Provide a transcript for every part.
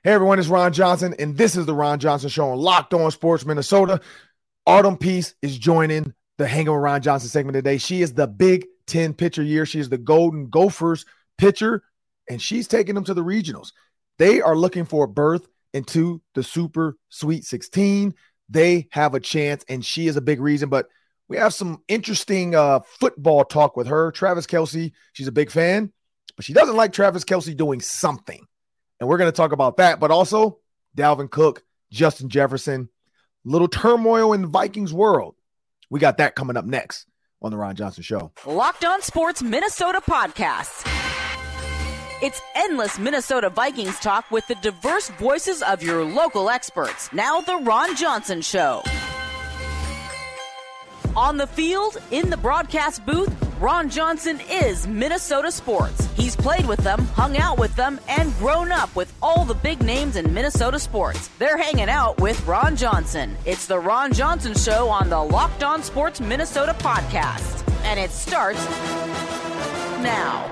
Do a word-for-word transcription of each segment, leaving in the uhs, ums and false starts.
Hey everyone, it's Ron Johnson, and this is the Ron Johnson Show on Locked On Sports Minnesota. Autumn Peace is joining the Hanging with Ron Johnson segment today. She is the Big Ten pitcher year. She is the Golden Gophers pitcher, and she's taking them to the regionals. They are looking for a berth into the Super Sweet sixteen. They have a chance, and she is a big reason. But we have some interesting uh, football talk with her. Travis Kelce, she's a big fan, but she doesn't like Travis Kelce doing something. And we're going to talk about that, but also Dalvin Cook, Justin Jefferson, little turmoil in the Vikings world. We got that coming up next on the Ron Johnson Show. Locked On Sports Minnesota Podcasts. It's endless Minnesota Vikings talk with the diverse voices of your local experts. Now the Ron Johnson Show. On the field, in the broadcast booth, Ron Johnson is Minnesota sports. He's played with them, hung out with them, and grown up with all the big names in Minnesota sports. They're hanging out with Ron Johnson. It's the Ron Johnson Show on the Locked On Sports Minnesota podcast. And it starts now.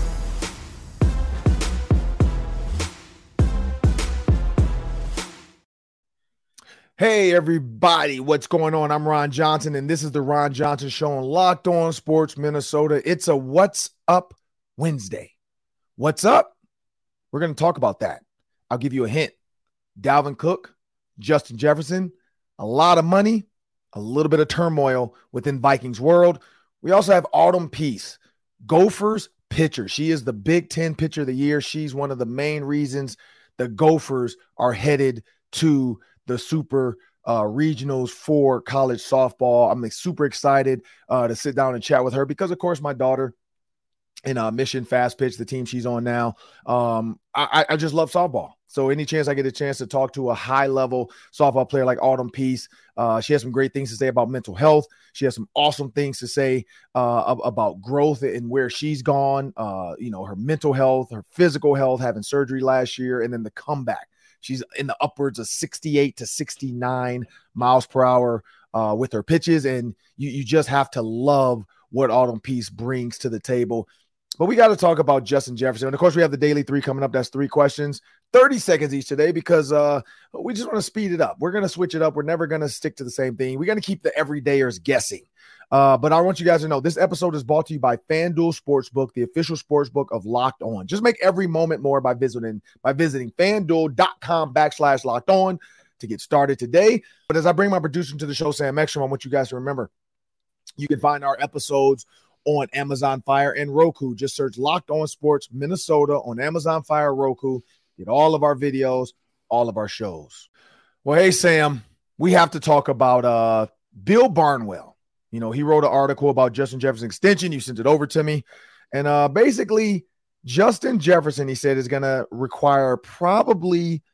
Hey, everybody. What's going on? I'm Ron Johnson, and this is the Ron Johnson Show on Locked On Sports Minnesota. It's a What's Up Wednesday. What's up? We're going to talk about that. I'll give you a hint. Dalvin Cook, Justin Jefferson, a lot of money, a little bit of turmoil within Vikings world. We also have Autumn Peace, Gophers pitcher. She is the Big Ten pitcher of the year. She's one of the main reasons the Gophers are headed to the super uh, regionals for college softball. I'm like, super excited uh, to sit down and chat with her because, of course, my daughter in uh, Mission Fast Pitch, the team she's on now, um, I, I just love softball. So any chance I get a chance to talk to a high-level softball player like Autumn Peace, uh, she has some great things to say about mental health. She has some awesome things to say uh, about growth and where she's gone, uh, you know, her mental health, her physical health, having surgery last year, and then the comeback. She's in the upwards of sixty-eight to sixty-nine miles per hour uh, with her pitches, and you, you just have to love what Autumn Peace brings to the table. But we got to talk about Justin Jefferson. And, of course, we have the Daily Three coming up. That's three questions, thirty seconds each today because uh, we just want to speed it up. We're going to switch it up. We're never going to stick to the same thing. We're going to keep the everydayers guessing. Uh, but I want you guys to know this episode is brought to you by FanDuel Sportsbook, the official sportsbook of Locked On. Just make every moment more by visiting by visiting FanDuel.com backslash Locked On to get started today. But as I bring my producer to the show, Sam Ekstrom, I want you guys to remember you can find our episodes on Amazon Fire and Roku. Just search Locked On Sports Minnesota on Amazon Fire, Roku. Get all of our videos, all of our shows. Well, hey, Sam, we have to talk about uh, Bill Barnwell. You know, he wrote an article about Justin Jefferson extension. You sent it over to me. And uh, basically, Justin Jefferson, he said, is going to require probably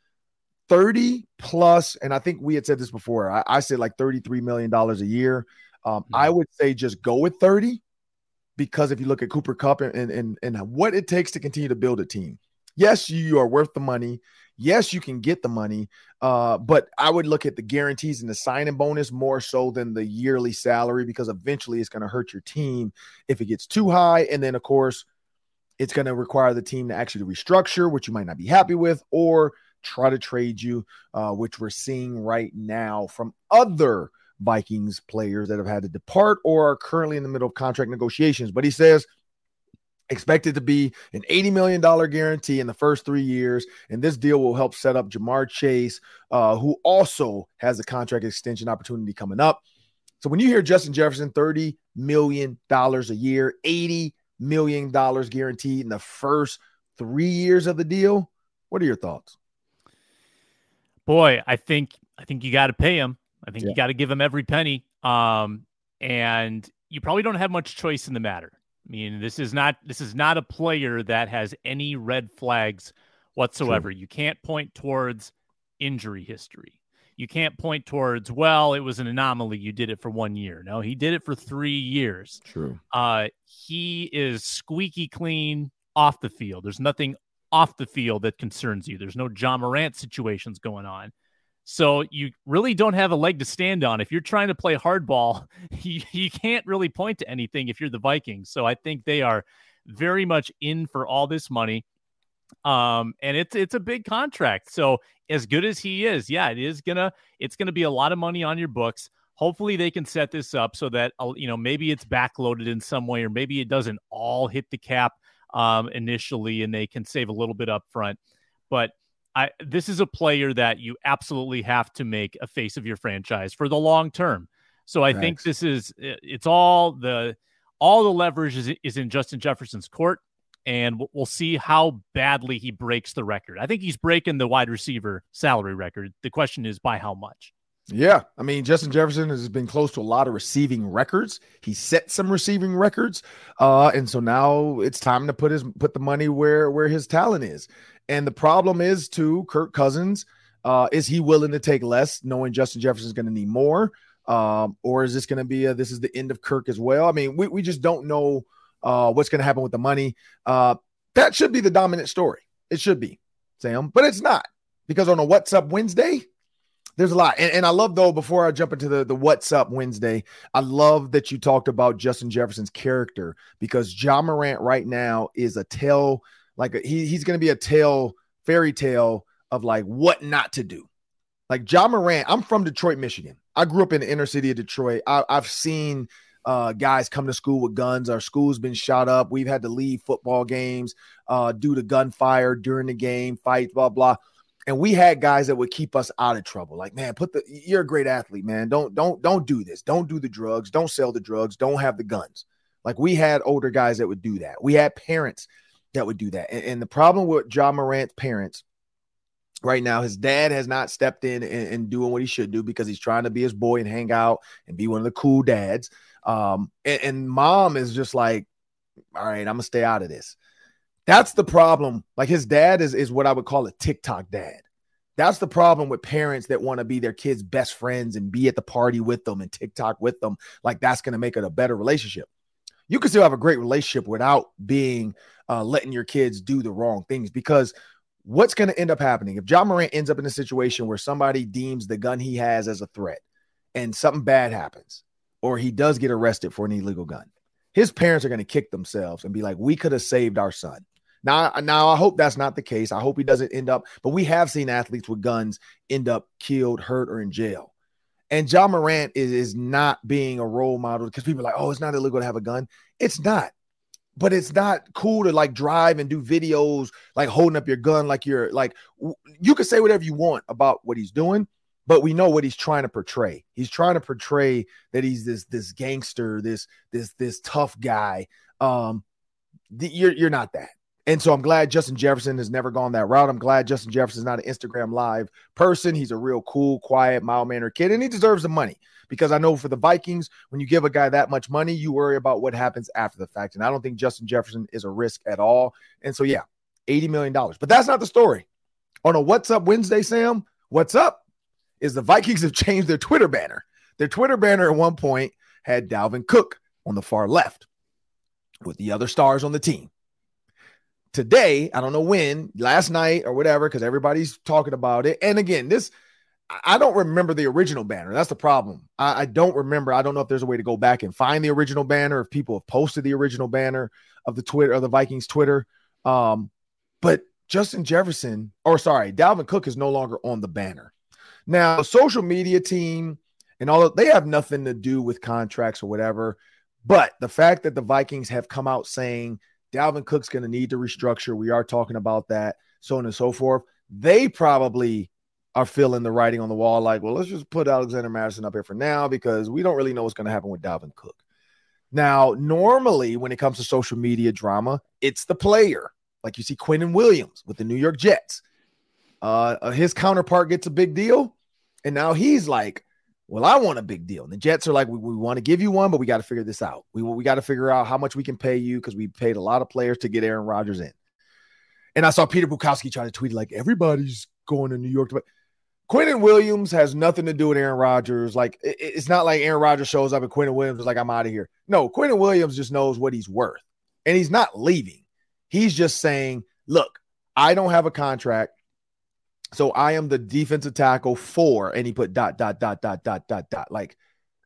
thirty plus. And I think we had said this before. I, I said like thirty-three million dollars a year. Um, mm-hmm. I would say just go with thirty because if you look at Cooper Kupp and, and, and, and what it takes to continue to build a team. Yes, you are worth the money. Yes, you can get the money, uh, but I would look at the guarantees and the signing bonus more so than the yearly salary because eventually it's going to hurt your team if it gets too high. And then, of course, it's going to require the team to actually restructure, which you might not be happy with, or try to trade you, uh, which we're seeing right now from other Vikings players that have had to depart or are currently in the middle of contract negotiations. But he says, expected to be an eighty million dollars guarantee in the first three years. And this deal will help set up Jamar Chase, uh, who also has a contract extension opportunity coming up. So when you hear Justin Jefferson, thirty million dollars a year, eighty million dollars guaranteed in the first three years of the deal, what are your thoughts? Boy, I think I think you got to pay him. I think yeah. you got to give him every penny. Um, and you probably don't have much choice in the matter. I mean, this is not this is not a player that has any red flags whatsoever. True. You can't point towards injury history. You can't point towards, well, it was an anomaly. You did it for one year. No, he did it for three years. True. Uh, he is squeaky clean off the field. There's nothing off the field that concerns you. There's no John Morant situations going on. So you really don't have a leg to stand on. If you're trying to play hardball, you, you can't really point to anything if you're the Vikings. So I think they are very much in for all this money. Um, and it's it's a big contract. So as good as he is, yeah, it is gonna it's gonna be a lot of money on your books. Hopefully they can set this up so that, you know, maybe it's backloaded in some way, or maybe it doesn't all hit the cap um, initially, and they can save a little bit up front. But I, this is a player that you absolutely have to make a face of your franchise for the long term. So I Thanks. think this is, it's all the, all the leverage is, is in Justin Jefferson's court, and we'll see how badly he breaks the record. I think he's breaking the wide receiver salary record. The question is by how much? Yeah, I mean, Justin Jefferson has been close to a lot of receiving records. He set some receiving records, uh, and so now it's time to put his put the money where where his talent is. And the problem is, too, Kirk Cousins, uh, is he willing to take less, knowing Justin Jefferson is going to need more, um, or is this going to be a, this is the end of Kirk as well? I mean, we we just don't know uh, what's going to happen with the money. Uh, that should be the dominant story. It should be, Sam, but it's not, because on a What's Up Wednesday, there's a lot. And, and I love, though, before I jump into the, the What's Up Wednesday, I love that you talked about Justin Jefferson's character, because Ja Morant right now is a tale, like a, he, he's going to be a tale, fairy tale of like what not to do. Like Ja Morant, I'm from Detroit, Michigan. I grew up in the inner city of Detroit. I, I've seen uh, guys come to school with guns. Our school's been shot up. We've had to leave football games uh, due to gunfire during the game, fights, blah, blah. And we had guys that would keep us out of trouble. Like, man, put the, you're a great athlete, man. Don't, don't, don't do this. Don't do the drugs. Don't sell the drugs. Don't have the guns. Like, we had older guys that would do that. We had parents that would do that. And, and the problem with Ja Morant's parents right now, his dad has not stepped in and, and doing what he should do, because he's trying to be his boy and hang out and be one of the cool dads. Um, and, and mom is just like, all right, I'm going to stay out of this. That's the problem. Like, his dad is, is what I would call a TikTok dad. That's the problem with parents that want to be their kids' best friends and be at the party with them and TikTok with them. Like, that's going to make it a better relationship. You can still have a great relationship without being uh, letting your kids do the wrong things, because what's going to end up happening if Ja Morant ends up in a situation where somebody deems the gun he has as a threat and something bad happens, or he does get arrested for an illegal gun, his parents are going to kick themselves and be like, we could have saved our son. Now, now, I hope that's not the case. I hope he doesn't end up, but we have seen athletes with guns end up killed, hurt, or in jail. And Ja Morant is, is not being a role model, because people are like, oh, it's not illegal to have a gun. It's not. But it's not cool to like drive and do videos like holding up your gun like you're like, you can say whatever you want about what he's doing, but we know what he's trying to portray. He's trying to portray that he's this this gangster, this this this tough guy. Um, the, you're you're not that. And so I'm glad Justin Jefferson has never gone that route. I'm glad Justin Jefferson is not an Instagram Live person. He's a real cool, quiet, mild-mannered kid, and he deserves the money, because I know for the Vikings, when you give a guy that much money, you worry about what happens after the fact. And I don't think Justin Jefferson is a risk at all. And so, yeah, eighty million dollars. But that's not the story. On a What's Up Wednesday, Sam, what's up is the Vikings have changed their Twitter banner. Their Twitter banner at one point had Dalvin Cook on the far left with the other stars on the team. Today, I don't know when, last night or whatever, because everybody's talking about it. And again, this, I don't remember the original banner. That's the problem. I, I don't remember. I don't know if there's a way to go back and find the original banner, if people have posted the original banner of the Twitter, of the Vikings Twitter. Um, but Justin Jefferson, or sorry, Dalvin Cook is no longer on the banner. Now, the social media team and all of, they have nothing to do with contracts or whatever. But the fact that the Vikings have come out saying Dalvin Cook's going to need to restructure, we are talking about that, so on and so forth, they probably are feeling the writing on the wall, like, well, let's just put Alexander Mattison up here for now, because we don't really know what's going to happen with Dalvin Cook. Now, normally when it comes to social media drama, it's the player. Like you see Quinnen Williams with the New York Jets. Uh, his counterpart gets a big deal, and now he's like, well, I want a big deal. And the Jets are like, we, we want to give you one, but we got to figure this out. We, we got to figure out how much we can pay you, because we paid a lot of players to get Aaron Rodgers in. And I saw Peter Bukowski try to tweet like, everybody's going to New York. But Quinnen Williams has nothing to do with Aaron Rodgers. Like, it, it's not like Aaron Rodgers shows up and Quinnen Williams is like, I'm out of here. No, Quinnen Williams just knows what he's worth. And he's not leaving. He's just saying, look, I don't have a contract, so I am the defensive tackle for, and he put dot, dot, dot, dot, dot, dot, dot. Like,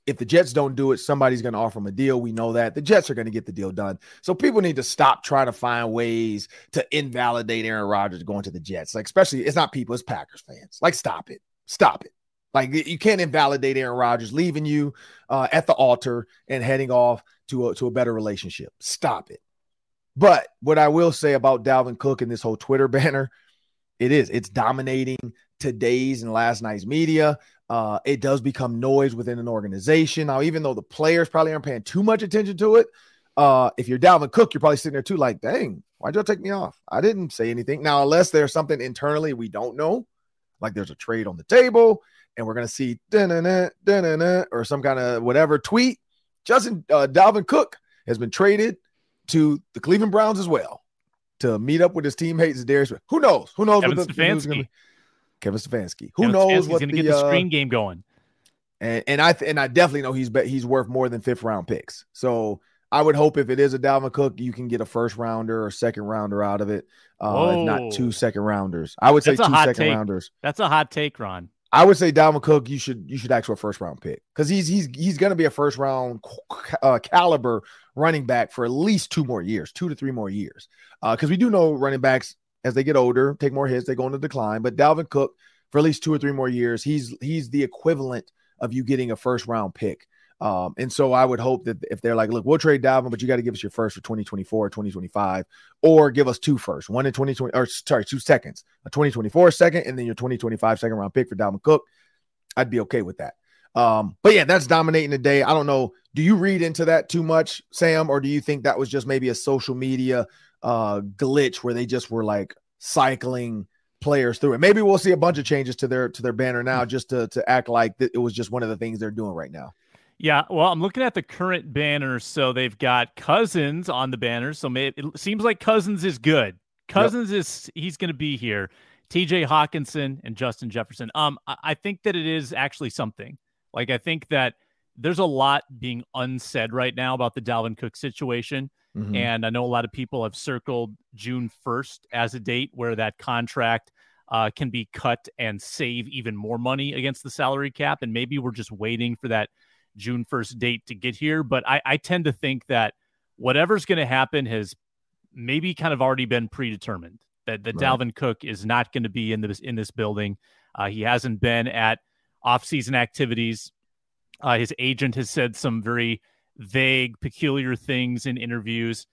if the Jets don't do it, somebody's going to offer them a deal. We know that. The Jets are going to get the deal done. So people need to stop trying to find ways to invalidate Aaron Rodgers going to the Jets. Like, especially, it's not people, it's Packers fans. Like, stop it. Stop it. Like, you can't invalidate Aaron Rodgers leaving you uh, at the altar and heading off to a, to a better relationship. Stop it. But what I will say about Dalvin Cook and this whole Twitter banner, it is. It's dominating today's and last night's media. Uh, it does become noise within an organization. Now, even though the players probably aren't paying too much attention to it, uh, if you're Dalvin Cook, you're probably sitting there too like, dang, why'd y'all take me off? I didn't say anything. Now, unless there's something internally we don't know, like there's a trade on the table and we're going to see da-na-na, da-na-na, or some kind of whatever tweet, Justin uh, Dalvin Cook has been traded to the Cleveland Browns as well to meet up with his teammates. Darius, who knows? Who knows Kevin what the, Stefanski. the news Kevin Stefanski. Who Kevin knows Stefanski's what gonna the, get the uh, screen game going? And, and I th- and I definitely know he's be- he's worth more than fifth round picks. So I would hope if it is a Dalvin Cook, you can get a first rounder or second rounder out of it, uh, if not two second rounders. I would say That's two second take. rounders. That's a hot take, Ron. I would say Dalvin Cook, you should you should ask for a first round pick because he's he's he's going to be a first round uh, caliber running back for at least two more years, two to three more years. Because uh, we do know running backs as they get older take more hits, they go into decline. But Dalvin Cook for at least two or three more years, he's he's the equivalent of you getting a first round pick. Um, and so I would hope that if they're like, look, we'll trade Dalvin, but you got to give us your first for twenty twenty-four, twenty twenty-five, or give us two first, one in twenty twenty, or sorry, two seconds, a twenty twenty-four second, and then your twenty twenty-five second round pick for Dalvin Cook. I'd be okay with that. Um, but yeah, that's dominating the day. I don't know. Do you read into that too much, Sam, or do you think that was just maybe a social media uh, glitch where they just were like cycling players through it? Maybe we'll see a bunch of changes to their to their banner now, just to to act like that it was just one of the things they're doing right now. Yeah, well, I'm looking at the current banner. So they've got Cousins on the banner. So maybe, it seems like Cousins is good. Cousins yep. is he's going to be here. T J Hawkinson and Justin Jefferson. Um, I, I think that it is actually something. Like, I think that there's a lot being unsaid right now about the Dalvin Cook situation. Mm-hmm. And I know a lot of people have circled June first as a date where that contract uh, can be cut and save even more money against the salary cap. And maybe we're just waiting for that June first date to get here. But I, I tend to think that whatever's going to happen has maybe kind of already been predetermined, that, that right. Dalvin Cook is not going to be in this, in this building. Uh, he hasn't been at off-season activities. Uh, his agent has said some very vague, peculiar things in interviews.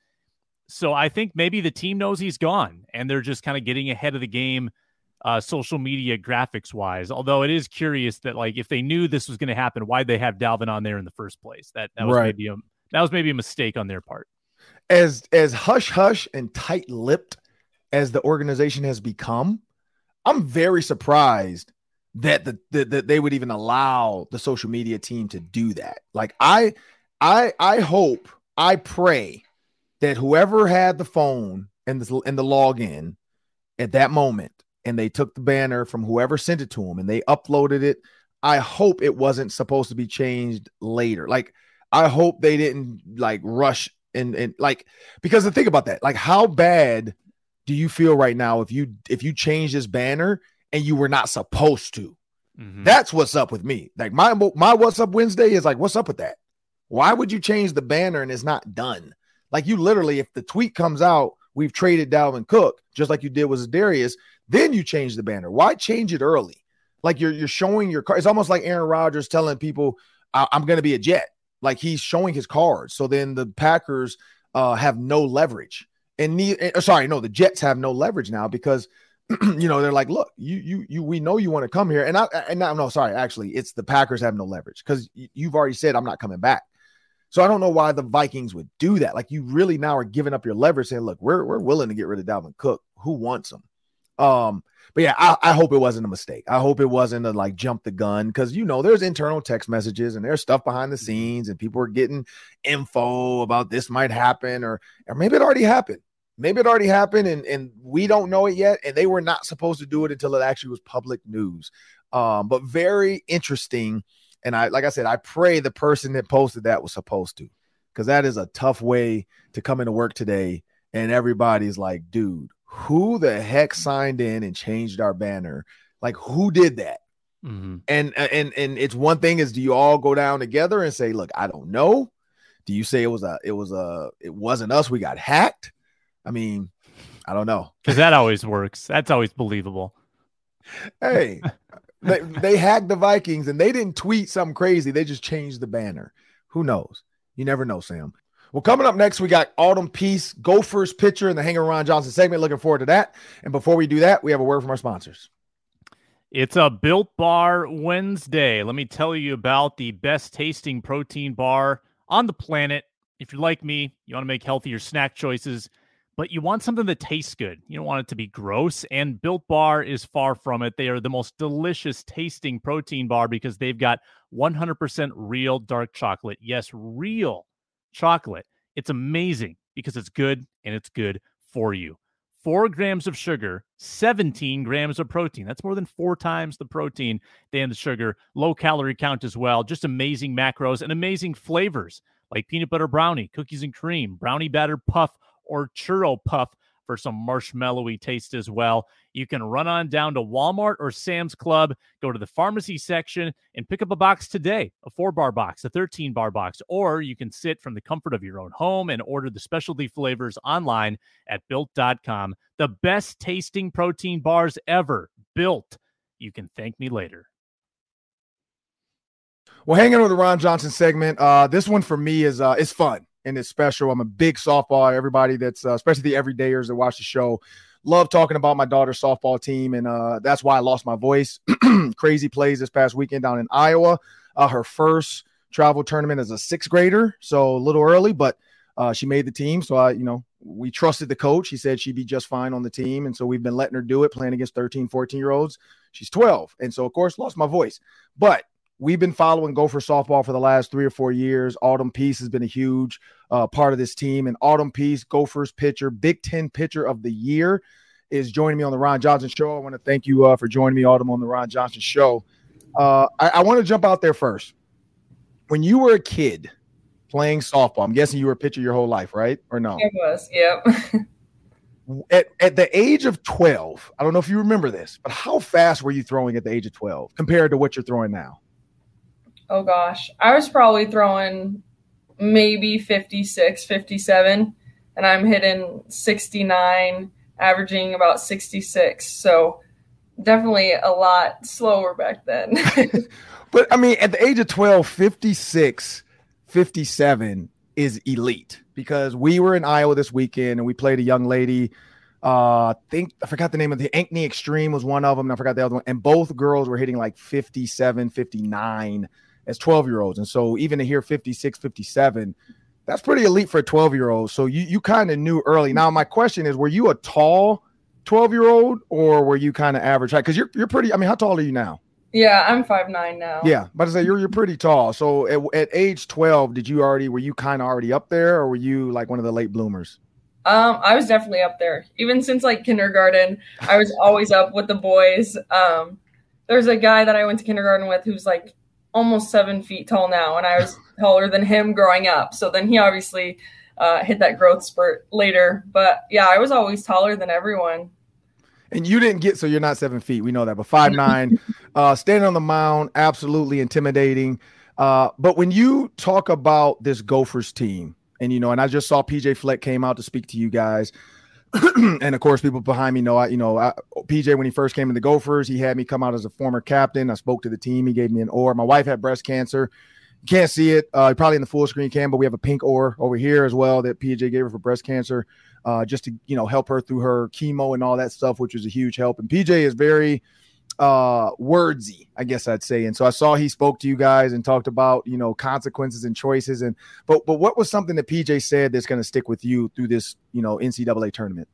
So I think maybe the team knows he's gone and they're just kind of getting ahead of the game, uh, social media graphics wise. Although it is curious that, like, if they knew this was going to happen, why'd they have Dalvin on there in the first place? That, that was right. maybe a, that was maybe a mistake on their part. As, as hush hush and tight lipped as the organization has become, I'm very surprised that the, the that they would even allow the social media team to do that. Like, I, I, I hope, I pray that whoever had the phone and the, and the login at that moment, and they took the banner from whoever sent it to them and they uploaded it, I hope it wasn't supposed to be changed later. Like, I hope they didn't like rush and, and like, because the thing about that, like, how bad do you feel right now if you, if you change this banner and you were not supposed to? Mm-hmm. That's what's up with me. Like, my, my What's Up Wednesday is like, what's up with that? Why would you change the banner and it's not done? Like, you literally, if the tweet comes out, we've traded Dalvin Cook, just like you did with Darius, then you change the banner. Why change it early? Like, you're you're showing your card. It's almost like Aaron Rodgers telling people, I- I'm going to be a Jet. Like, he's showing his cards. So then the Packers uh, have no leverage. And ne- sorry, no, the Jets have no leverage now because, you know, they're like, look, you you you we know you want to come here. And I and no, no, sorry, actually, it's the Packers have no leverage because you've already said I'm not coming back. So I don't know why the Vikings would do that. Like, you really now are giving up your leverage saying, look, we're we're willing to get rid of Dalvin Cook. Who wants him? Um, but yeah, I, I hope it wasn't a mistake. I hope it wasn't a like jump the gun, because, you know, there's internal text messages and there's stuff behind the scenes and people are getting info about this might happen, or or maybe it already happened. Maybe it already happened and, and we don't know it yet. And they were not supposed to do it until it actually was public news. Um, but very interesting. And I, like I said, I pray the person that posted that was supposed to, because that is a tough way to come into work today. And everybody's like, dude, who the heck signed in and changed our banner? Like, who did that? Mm-hmm. And, and, and it's one thing is, do you all go down together and say, look, I don't know. Do you say it was a, it was a, it wasn't us, we got hacked? I mean, I don't know. Because that always works. That's always believable. Hey, they, they hacked the Vikings and they didn't tweet something crazy. They just changed the banner. Who knows? You never know, Sam. Well, coming up next, we got Autumn Peace, Gophers pitcher in the Hanging Ron Johnson segment. Looking forward to that. And before we do that, we have a word from our sponsors. It's a Built Bar Wednesday. Let me tell you about the best tasting protein bar on the planet. If you're like me, you want to make healthier snack choices, but you want something that tastes good. You don't want it to be gross, and Built Bar is far from it. They are the most delicious tasting protein bar because they've got one hundred percent real dark chocolate. Yes, real chocolate. It's amazing because it's good and it's good for you. Four grams of sugar, seventeen grams of protein. That's more than four times the protein than the sugar. Low calorie count as well. Just amazing macros and amazing flavors like peanut butter brownie, cookies and cream, brownie batter puff, or churro puff for some marshmallowy taste as well. You can run on down to Walmart or Sam's Club, go to the pharmacy section, and pick up a box today, a four-bar box, a thirteen-bar box, or you can sit from the comfort of your own home and order the specialty flavors online at built dot com. The best tasting protein bars ever. Built. You can thank me later. Well, hanging on with the Ron Johnson segment, uh, this one for me is uh, is fun. And it's special. I'm a big softball. Everybody that's, uh, especially the everydayers that watch the show, love talking about my daughter's softball team. And uh, that's why I lost my voice. Crazy plays this past weekend down in Iowa. Uh, her first travel tournament as a sixth grader. So a little early, but uh, she made the team. So, I, you know, we trusted the coach. He said she'd be just fine on the team. And so we've been letting her do it, playing against thirteen, fourteen year olds. She's twelve. And so, of course, lost my voice. But we've been following Gopher softball for the last three or four years. Autumn Peace has been a huge uh, part of this team. And Autumn Peace, Gophers pitcher, Big Ten pitcher of the year, is joining me on the Ron Johnson Show. I want to thank you uh, for joining me, Autumn, on the Ron Johnson Show. Uh, I, I want to jump out there first. When you were a kid playing softball, I'm guessing you were a pitcher your whole life, right? Or no? It was, yep. At, at the age of twelve, I don't know if you remember this, but how fast were you throwing at the age of twelve compared to what you're throwing now? Oh, gosh. I was probably throwing maybe fifty-six, fifty-seven, and I'm hitting sixty-nine, averaging about sixty-six. So definitely a lot slower back then. But, I mean, at the age of twelve, fifty-six, fifty-seven is elite because we were in Iowa this weekend and we played a young lady. Uh, I think I forgot the name of the Ankney Extreme was one of them. And I forgot the other one. And both girls were hitting like fifty-seven, fifty-nine as twelve year olds. And so even to hear fifty-six, fifty-seven, that's pretty elite for a twelve year old. So you, you kind of knew early. Now, my question is, were you a tall twelve year old or were you kind of average height? Cause you're, you're pretty, I mean, how tall are you now? Yeah, I'm five nine now. Yeah. But I say you're, you're pretty tall. So at, at age twelve, did you already, were you kind of already up there or were you like one of the late bloomers? Um, I was definitely up there. Even since like kindergarten, I was always up with the boys. Um, there's a guy that I went to kindergarten with who's like almost seven feet tall now, and I was taller than him growing up. So then he obviously uh, hit that growth spurt later. But yeah, I was always taller than everyone. And you didn't get, so you're not seven feet. We know that, but five nine, uh, standing on the mound, absolutely intimidating. Uh, but when you talk about this Gophers team, and you know, and I just saw P J Fleck came out to speak to you guys. And of course, people behind me know, I, you know, I, P J, when he first came in the Gophers, he had me come out as a former captain. I spoke to the team. He gave me an oar. My wife had breast cancer. You can't see it. Uh, probably in the full screen can, but we have a pink oar over here as well that P J gave her for breast cancer, uh, just to, you know, help her through her chemo and all that stuff, which was a huge help. And P J is very uh, wordsy, I guess I'd say. And so I saw he spoke to you guys and talked about, you know, consequences and choices. And, but, but what was something that P J said that's going to stick with you through this, you know, N C double A tournament?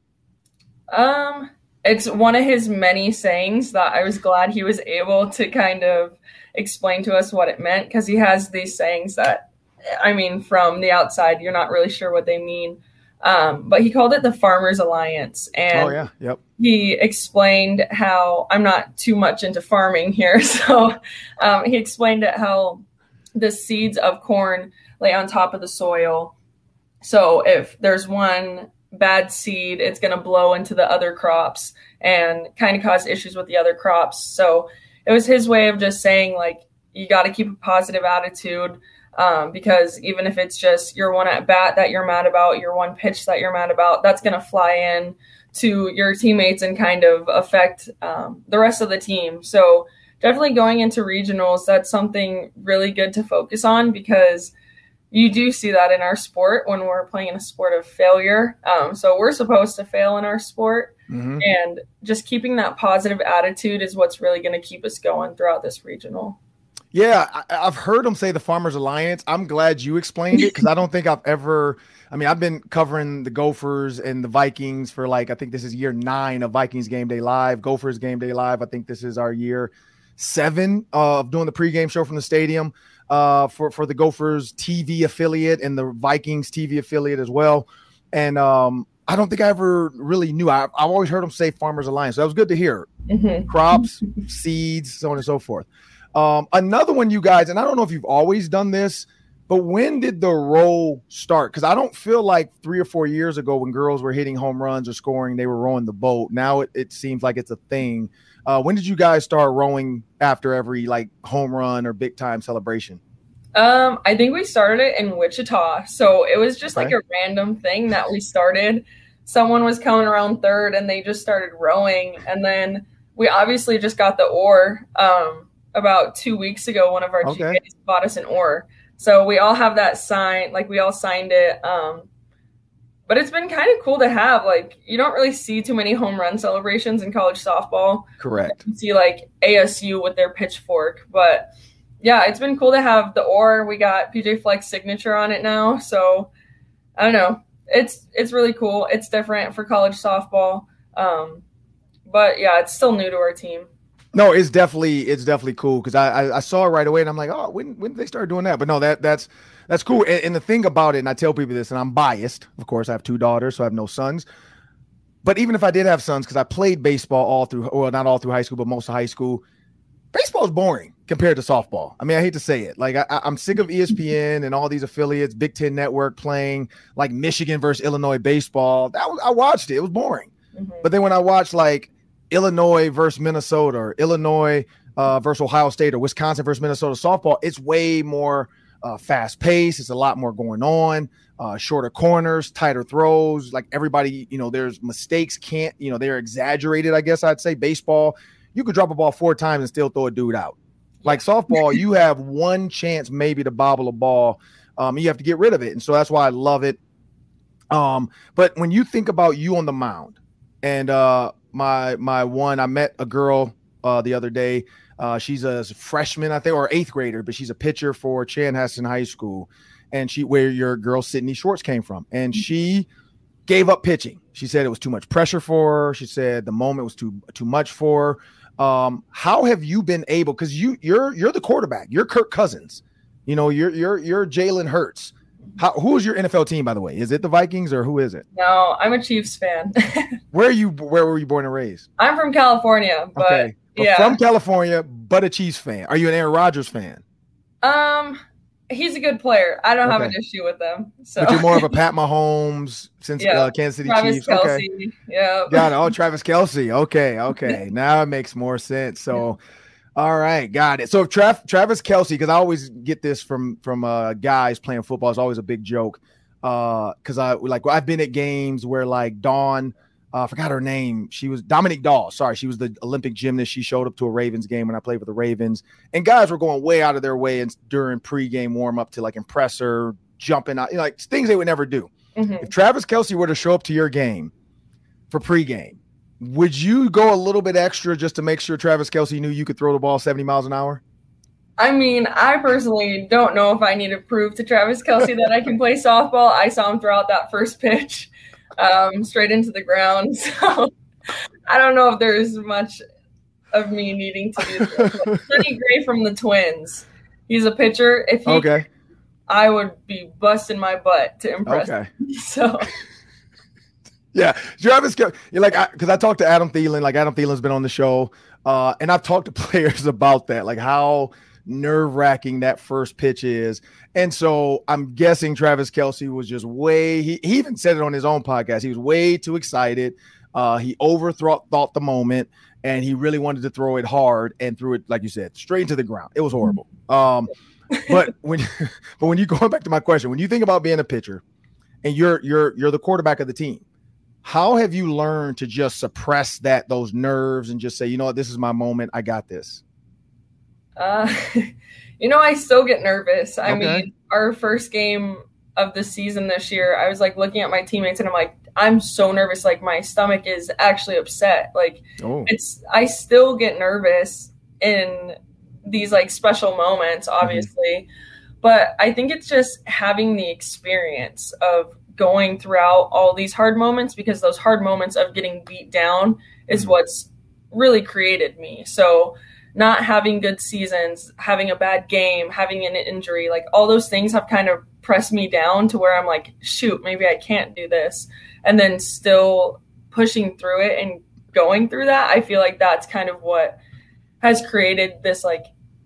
Um, it's one of his many sayings that I was glad he was able to kind of explain to us what it meant, because he has these sayings that, I mean, from the outside, you're not really sure what they mean. Um, but he called it the Farmers Alliance. And oh, yeah. Yep. He explained how, I'm not too much into farming here, so um, he explained it how the seeds of corn lay on top of the soil. So if there's one bad seed, it's going to blow into the other crops and kind of cause issues with the other crops. So it was his way of just saying, like, you got to keep a positive attitude. Um, because even if it's just your one at bat that you're mad about, your one pitch that you're mad about, that's going to fly in to your teammates and kind of affect um, the rest of the team. So definitely going into regionals, that's something really good to focus on, because you do see that in our sport when we're playing in a sport of failure. Um, so we're supposed to fail in our sport. Mm-hmm. And just keeping that positive attitude is what's really going to keep us going throughout this regional. Yeah, I, I've heard them say the Farmers Alliance. I'm glad you explained it, because I don't think I've ever – I mean, I've been covering the Gophers and the Vikings for, like, I think this is year nine of Vikings Game Day Live, Gophers Game Day Live. I think this is our year seven uh, of doing the pregame show from the stadium uh, for, for the Gophers T V affiliate and the Vikings T V affiliate as well. And um, I don't think I ever really knew. I, I've always heard them say Farmers Alliance. So that was good to hear. Mm-hmm. Crops, seeds, so on and so forth. Um, another one, you guys, and I don't know if you've always done this, but when did the roll start? Because I don't feel like three or four years ago when girls were hitting home runs or scoring, they were rowing the boat. Now it, it seems like it's a thing. Uh, when did you guys start rowing after every, like, home run or big time celebration? Um, I think we started it in Wichita. So it was just okay. like a random thing that we started. Someone was coming around third and they just started rowing. And then we obviously just got the oar. Um, about two weeks ago, one of our okay. G Ks bought us an oar. So we all have that sign, like we all signed it. Um, but it's been kind of cool to have, like, you don't really see too many home run celebrations in college softball. Correct. You see like A S U with their pitchfork, but yeah, it's been cool to have the oar. We got P J Fleck's signature on it now. So I don't know. It's, it's really cool. It's different for college softball. Um, but yeah, it's still new to our team. No, it's definitely it's definitely cool, because I, I I saw it right away and I'm like, oh, when when did they start doing that? But no, that that's that's cool. And, and the thing about it, and I tell people this, and I'm biased, of course, I have two daughters, so I have no sons. But even if I did have sons, because I played baseball all through, well, not all through high school, but most of high school, baseball is boring compared to softball. I mean, I hate to say it. Like, I, I'm sick of E S P N and all these affiliates, Big Ten Network playing like Michigan versus Illinois baseball. That was, I watched it. It was boring. Mm-hmm. But then when I watched like Illinois versus Minnesota, or Illinois uh, versus Ohio State, or Wisconsin versus Minnesota softball, it's way more uh, fast paced. It's a lot more going on, uh, shorter corners, tighter throws. Like, everybody, you know, there's mistakes. Can't, you know, they're exaggerated, I guess I'd say. Baseball, you could drop a ball four times and still throw a dude out. Like softball, you have one chance maybe to bobble a ball. Um, you have to get rid of it. And so that's why I love it. Um, but when you think about you on the mound, and uh, my my one, I met a girl uh, the other day. Uh, she's a freshman, I think, or eighth grader, but she's a pitcher for Chanhassen High School, and she where your girl Sydney Schwartz came from, and she gave up pitching. She said it was too much pressure for her. She said the moment was too too much for her. Um, how have you been able? Because you you're you're the quarterback. You're Kirk Cousins. You know, you're you're you're Jalen Hurts. How, who is your N F L team, by the way? Is it the Vikings, or who is it? No, I'm a Chiefs fan. Where are you? Where were you born and raised? I'm from California. But, okay, but yeah, from California, but a Chiefs fan. Are you an Aaron Rodgers fan? Um, he's a good player. I don't okay. have an issue with them. So. But you're more of a Pat Mahomes since yeah. uh, Kansas City Travis Chiefs. Kelce. Okay, yeah, got it. Oh, Travis Kelce. Okay, okay, now it makes more sense. So. Yeah. All right, got it. So Tra- Travis Kelce, because I always get this from from uh, guys playing football. It's always a big joke because uh, I like I've been at games where like Dawn, uh, I forgot her name. She was Dominique Dawes. Sorry, she was the Olympic gymnast. She showed up to a Ravens game when I played with the Ravens, and guys were going way out of their way and during pregame warm up to like impress her, jumping out, you know, like things they would never do. Mm-hmm. If Travis Kelce were to show up to your game for pregame, would you go a little bit extra just to make sure Travis Kelce knew you could throw the ball seventy miles an hour? I mean, I personally don't know if I need to prove to Travis Kelce that I can play softball. I saw him throw out that first pitch um, straight into the ground. So I don't know if there's much of me needing to do this. Sonny Gray from the Twins. He's a pitcher. If he, okay. I would be busting my butt to impress okay. him. So yeah, Travis, you're like, because I, I talked to Adam Thielen, like Adam Thielen's been on the show, uh, and I've talked to players about that, like how nerve-wracking that first pitch is. And so I'm guessing Travis Kelce was just way, he, he even said it on his own podcast, he was way too excited. Uh, he overthought thought the moment, and he really wanted to throw it hard and threw it, like you said, straight into the ground. It was horrible. Um, but when but when you going back to my question, when you think about being a pitcher and you're you're you're the quarterback of the team, how have you learned to just suppress that those nerves and just say, you know what, this is my moment, I got this? Uh, you know, I still get nervous. I Okay. mean, our first game of the season this year, I was like looking at my teammates and I'm like, I'm so nervous. Like my stomach is actually upset. Like Oh, it's, I still get nervous in these like special moments, obviously, but I think it's just having the experience of going throughout all these hard moments, because those hard moments of getting beat down is Mhm. what's really created me. So not having good seasons, having a bad game, having an injury, like all those things have kind of pressed me down to where I'm like, shoot, maybe I can't do this. And then still pushing through it and going through that, I feel like that's kind of what has created this like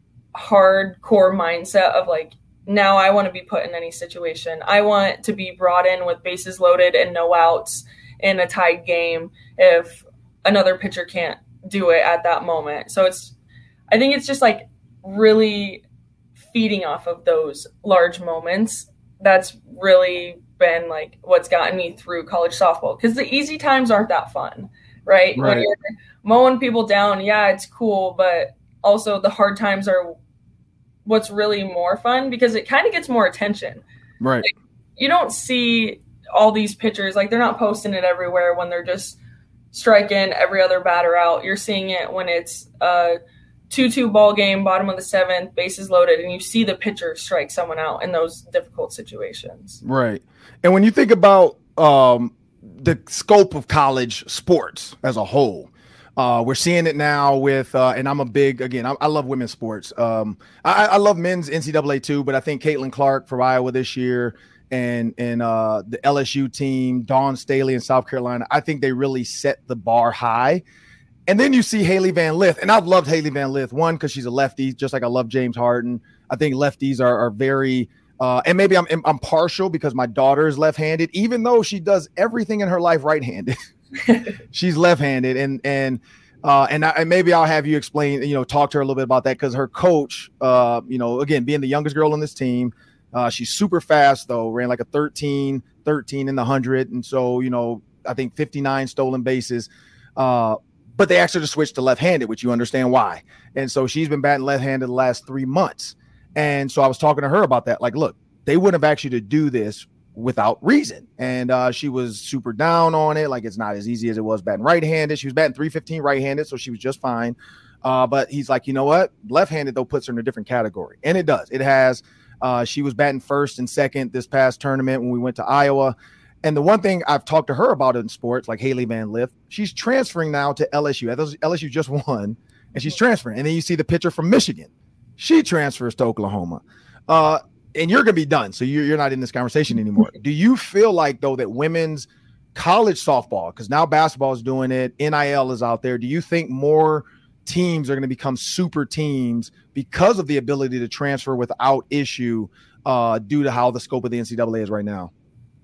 hardcore mindset of like, now I want to be put in any situation. I want to be brought in with bases loaded and no outs in a tied game if another pitcher can't do it at that moment. So it's, I think it's just like really feeding off of those large moments. That's really been like what's gotten me through college softball, because the easy times aren't that fun, right? Right. When you're mowing people down, yeah, it's cool, but also the hard times are what's really more fun, because it kind of gets more attention. right. Like, you don't see all these pitchers, like they're not posting it everywhere when they're just striking every other batter out. You're seeing it when it's a two two ball game, bottom of the seventh, bases loaded, and you see the pitcher strike someone out in those difficult situations. Right. And when you think about um, the scope of college sports as a whole, uh, we're seeing it now with, uh, and I'm a big, again, I, I love women's sports. Um, I, I love men's N C double A too, but I think Caitlin Clark for Iowa this year and, and uh, the L S U team, Dawn Staley in South Carolina, I think they really set the bar high. And then you see Haley Van Lith, and I've loved Haley Van Lith, one, because she's a lefty, just like I love James Harden. I think lefties are, are very uh, – and maybe I'm I'm partial because my daughter is left-handed, even though she does everything in her life right-handed. She's left-handed, and and uh, and, I, and maybe I'll have you explain, you know, talk to her a little bit about that, because her coach, uh, you know, again, being the youngest girl on this team, uh, she's super fast, though, ran like a thirteen, thirteen in the one hundred, and so, you know, I think fifty-nine stolen bases. Uh But they asked her to switch to left-handed, which you understand why. And so she's been batting left-handed the last three months. And so I was talking to her about that. Like, look, they wouldn't have asked you to do this without reason. And uh, she was super down on it. Like, it's not as easy as it was batting right-handed. She was batting three fifteen right-handed, so she was just fine. Uh, but he's like, you know what? Left-handed, though, puts her in a different category. And it does. It has. Uh, she was batting first and second this past tournament when we went to Iowa. And the one thing I've talked to her about in sports, like Haley Van Lith, she's transferring now to L S U. L S U just won, and she's transferring. And then you see the pitcher from Michigan. She transfers to Oklahoma. Uh, and you're going to be done, so you're, you're not in this conversation anymore. Do you feel like, though, that women's college softball, because now basketball is doing it, N I L is out there, do you think more teams are going to become super teams because of the ability to transfer without issue uh, due to how the scope of the N C double A is right now?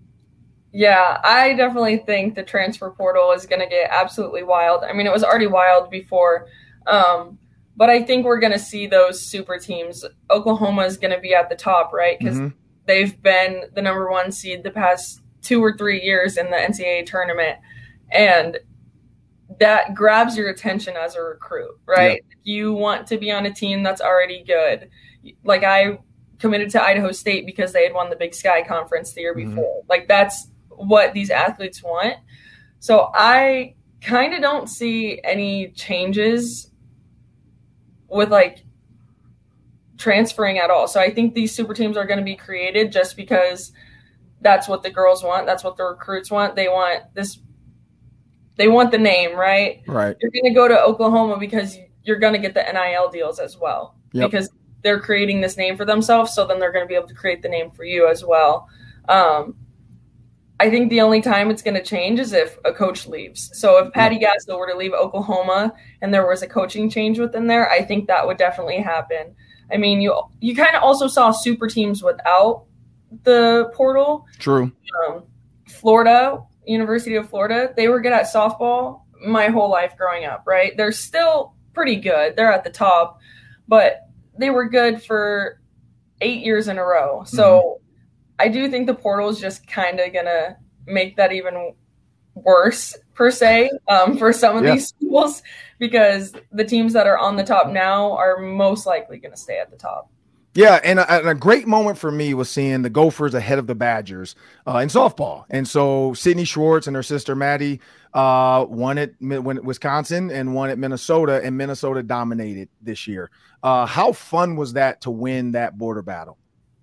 Yeah, I definitely think the transfer portal is going to get absolutely wild. I mean, it was already wild before, um, but I think we're going to see those super teams. Oklahoma is going to be at the top, right? Because Mm-hmm. they've been the number one seed the past two or three years in the N C double A tournament. And that grabs your attention as a recruit, right? Yep. You want to be on a team that's already good. Like, I committed to Idaho State because they had won the Big Sky Conference the year Mhm. before. Like, that's what these athletes want. So I kind of don't see any changes with like transferring at all. So I think these super teams are going to be created just because that's what the girls want. That's what the recruits want. They want this, they want the name, right? Right. You're going to go to Oklahoma because you're going to get the N I L deals as well, Yep. because they're creating this name for themselves. So then they're going to be able to create the name for you as well. Um, I think the only time it's going to change is if a coach leaves. So if Patty Gasso were to leave Oklahoma and there was a coaching change within there, I think that would definitely happen. I mean, you you kind of also saw super teams without the portal. True. Um, Florida, University of Florida, they were good at softball, my whole life growing up, right? They're still pretty good. They're at the top, but they were good for eight years in a row. So mm-hmm. I do think the portal is just kind of going to make that even worse, per se, um, for some of yeah. these schools, because the teams that are on the top now are most likely going to stay at the top. Yeah, and a, and a great moment for me was seeing the Gophers ahead of the Badgers uh, in softball. And so Sydney Schwartz and her sister Maddie uh, won at Wisconsin and won at Minnesota, and Minnesota dominated this year. Uh, how fun was that to win that border battle?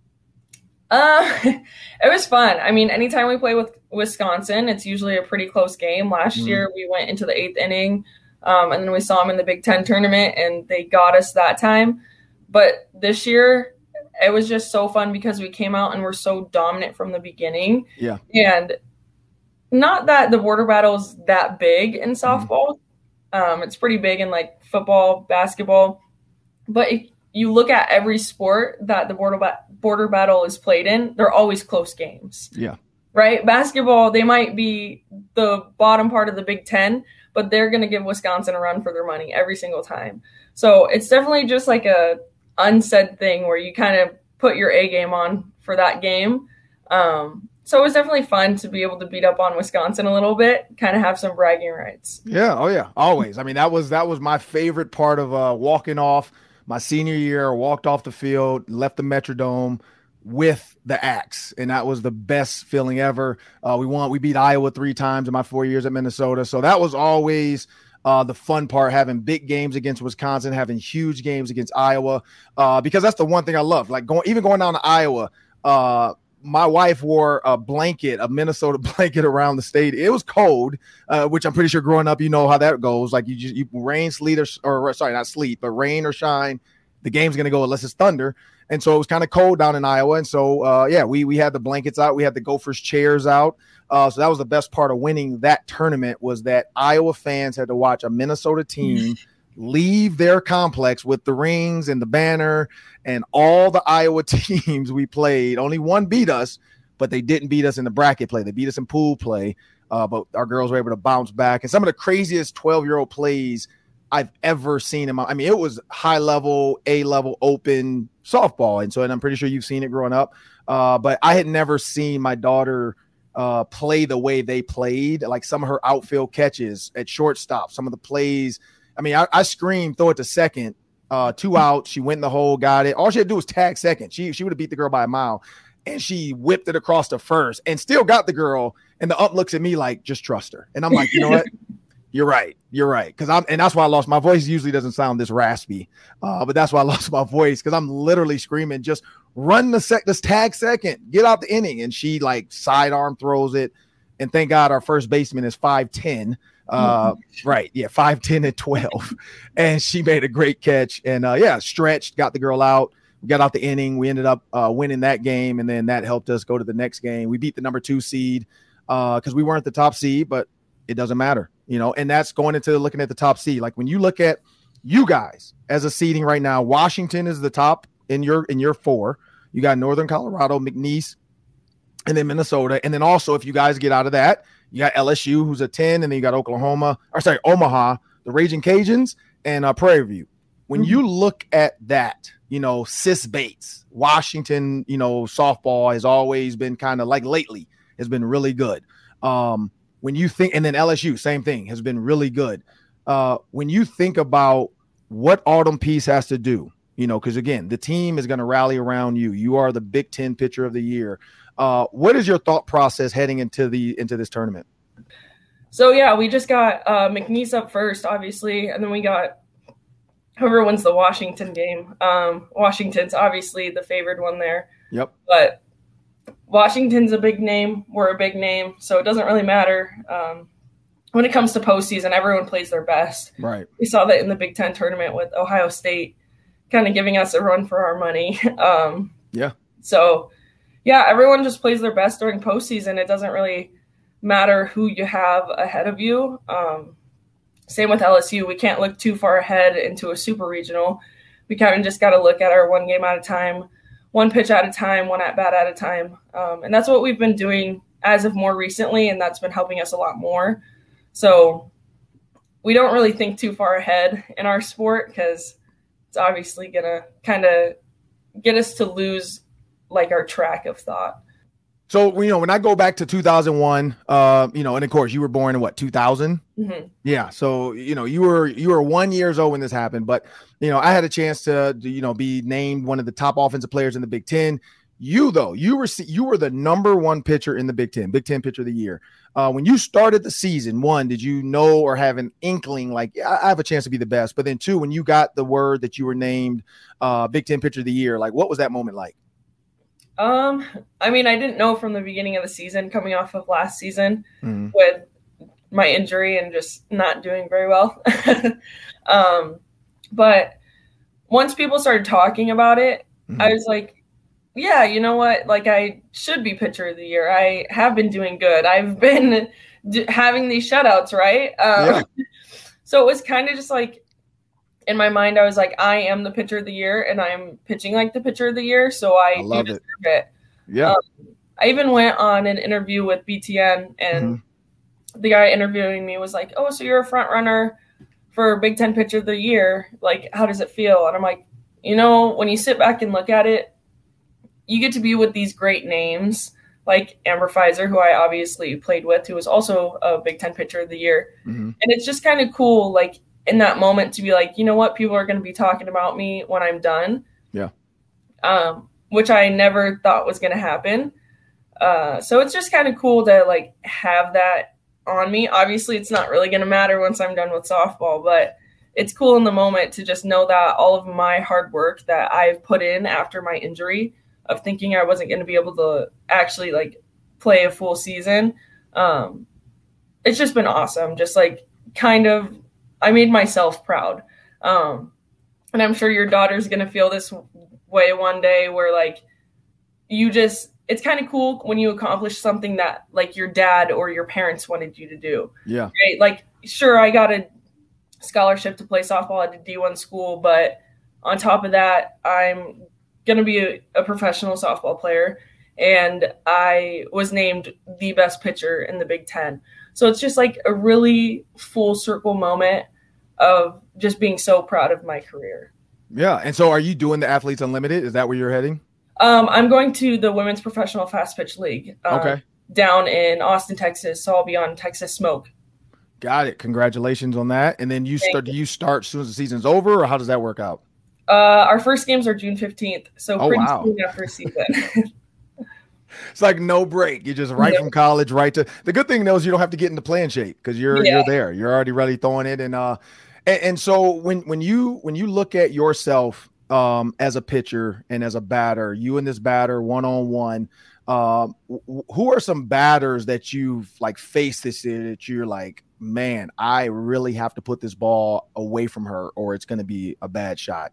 Uh, it was fun. I mean, anytime we play with Wisconsin, it's usually a pretty close game. Last mm. year, we went into the eighth inning, um, and then we saw them in the Big Ten tournament, and they got us that time. But this year, it was just so fun because we came out and were so dominant from the beginning. Yeah. And not that the border battle is that big in softball. Mm. Um, it's pretty big in, like, football, basketball. But if you look at every sport that the border, ba- border battle is played in, they're always close games. Yeah. Right? Basketball, they might be the bottom part of the Big Ten, but they're going to give Wisconsin a run for their money every single time. So it's definitely just like a unsaid thing where you kind of put your A game on for that game. Um, so it was definitely fun to be able to beat up on Wisconsin a little bit, kind of have some bragging rights. Yeah. Oh yeah. Always. I mean, that was, that was my favorite part of uh, walking off my senior year. Walked off the field, left the Metrodome with the axe, and that was the best feeling ever. Uh, we won, we beat Iowa three times in my four years at Minnesota. So that was always Uh, the fun part, having big games against Wisconsin, having huge games against Iowa, uh, because that's the one thing I love. Like going, even going down to Iowa, uh, my wife wore a blanket, a Minnesota blanket around the state. It was cold, uh, which I'm pretty sure growing up, you know how that goes. Like you just, you rain, sleet, or, or sorry, not sleet, but rain or shine, the game's going to go unless it's thunder. And so it was kind of cold down in Iowa. And so, uh, yeah, we, we had the blankets out. We had the Gophers chairs out. Uh, so that was the best part of winning that tournament, was that Iowa fans had to watch a Minnesota team leave their complex with the rings and the banner and all the Iowa teams we played. Only one beat us, but they didn't beat us in the bracket play. They beat us in pool play, uh, but our girls were able to bounce back. And some of the craziest twelve-year-old plays I've ever seen in my – I mean, it was high-level, A-level, open softball. And so and I'm pretty sure you've seen it growing up. Uh, but I had never seen my daughter – Uh, play the way they played, like some of her outfield catches at shortstop, some of the plays. I mean, I, I screamed, throw it to second, uh, two out. She went in the hole, got it. All she had to do was tag second. She she would have beat the girl by a mile, and she whipped it across to first and still got the girl. And the ump looks at me like, just trust her. And I'm like, you know what? You're right. You're right. Because I'm, and that's why I lost my voice. Usually doesn't sound this raspy, uh, but that's why I lost my voice, because I'm literally screaming, just run the sec, this tag second, get out the inning. And she like sidearm throws it. And thank God our first baseman is five ten. Uh, mm-hmm. Right. Yeah. five ten and twelve. And she made a great catch. And uh, yeah, stretched, got the girl out. We got out the inning. We ended up uh, winning that game. And then that helped us go to the next game. We beat the number two seed because uh, we weren't the top seed, but it doesn't matter, you know, and that's going into looking at the top seed. Like when you look at you guys as a seeding right now, Washington is the top in your, in your four. You got Northern Colorado, McNeese, and then Minnesota. And then also, if you guys get out of that, you got L S U, who's a ten, and then you got Oklahoma, or sorry, Omaha, the Raging Cajuns, and uh, Prairie View. When mm-hmm. you look at that, you know, Sis Bates, Washington, you know, softball has always been kind of like lately has been really good. Um, When you think, and then L S U, same thing, has been really good. Uh, when you think about what Autumn Peace has to do, you know, because again, the team is going to rally around you. You are the Big Ten pitcher of the year. Uh, what is your thought process heading into the into this tournament? So yeah, we just got uh, McNeese up first, obviously, and then we got whoever wins the Washington game. Um, Washington's obviously the favored one there. Yep. But Washington's a big name. We're a big name, so it doesn't really matter. Um, when it comes to postseason, everyone plays their best. Right. We saw that in the Big Ten tournament with Ohio State kind of giving us a run for our money. Um, yeah. So, yeah, everyone just plays their best during postseason. It doesn't really matter who you have ahead of you. Um, same with L S U. We can't look too far ahead into a super regional. We kind of just got to look at our one game at a time, one pitch at a time, one at bat at a time. Um, and that's what we've been doing as of more recently, and that's been helping us a lot more. So we don't really think too far ahead in our sport because it's obviously going to kind of get us to lose like our track of thought. So, you know, when I go back to two thousand one, uh, you know, and of course you were born in what, two thousand? Mm-hmm. Yeah. So, you know, you were, you were one years old when this happened, but, you know, I had a chance to, you know, be named one of the top offensive players in the Big Ten. You, though, you were, you were the number one pitcher in the Big Ten, Big Ten pitcher of the year. Uh, when you started the season, one, did you know or have an inkling like, yeah, I have a chance to be the best? But then two, when you got the word that you were named uh, Big Ten pitcher of the year, like, what was that moment like? Um, I mean, I didn't know from the beginning of the season, coming off of last season mm-hmm. with my injury and just not doing very well. um, but once people started talking about it, mm-hmm. I was like, yeah, you know what? Like, I should be pitcher of the year. I have been doing good. I've been d- having these shutouts, right? Um, yeah. So it was kind of just like, in my mind, I was like, I am the pitcher of the year, and I'm pitching like the pitcher of the year, so I, I love do deserve it. it. Yeah. Um, I even went on an interview with B T N, and mm-hmm. the guy interviewing me was like, oh, so you're a front runner for Big Ten pitcher of the year. Like, how does it feel? And I'm like, you know, when you sit back and look at it, you get to be with these great names like Amber Pfizer, who I obviously played with, who was also a Big Ten pitcher of the year. Mm-hmm. And it's just kind of cool, like, in that moment to be like, you know what, people are going to be talking about me when I'm done. Yeah. Um, which I never thought was going to happen. Uh, so it's just kind of cool to like have that on me. Obviously it's not really going to matter once I'm done with softball, but it's cool in the moment to just know that all of my hard work that I've put in after my injury of thinking I wasn't going to be able to actually like play a full season. Um, it's just been awesome. Just like kind of, I made myself proud. Um, and I'm sure your daughter's going to feel this way one day where like you just, it's kind of cool when you accomplish something that like your dad or your parents wanted you to do. Yeah. Right? Like, sure, I got a scholarship to play softball at a D one school, but on top of that, I'm going to be a, a professional softball player. And I was named the best pitcher in the Big Ten. So it's just like a really full circle moment of just being so proud of my career. Yeah. And so are you doing the Athletes Unlimited? Is that where you're heading? Um, I'm going to the Women's Professional Fast Pitch League um, okay. down in Austin, Texas. So I'll be on Texas Smoke. Got it. Congratulations on that. And then you Thank start, you. do you start as soon as the season's over, or how does that work out? Uh, our first games are June fifteenth. So oh, pretty wow. soon after season. It's like no break. You're just right yeah. from college, right to the good thing though is you don't have to get into playing shape because you're yeah. you're there. You're already ready throwing it. And uh and, and so when when you when you look at yourself um as a pitcher and as a batter, you and this batter one on one, um who are some batters that you've like faced this year that you're like, man, I really have to put this ball away from her or it's gonna be a bad shot?